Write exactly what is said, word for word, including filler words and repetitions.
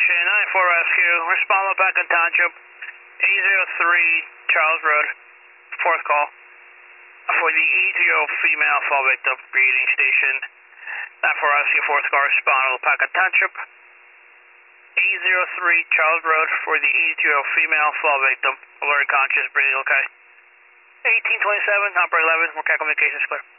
station, nine four rescue, respond Alpaca Township, eight zero three Charles Road, fourth call, for the eight zero female fall victim, breeding station, nine four rescue, fourth call, respond Alpaca Township, eight zero three Charles Road, for the eight zero female fall victim, alert conscious, breathing okay. eighteen twenty-seven, operator eleven, more communications clear.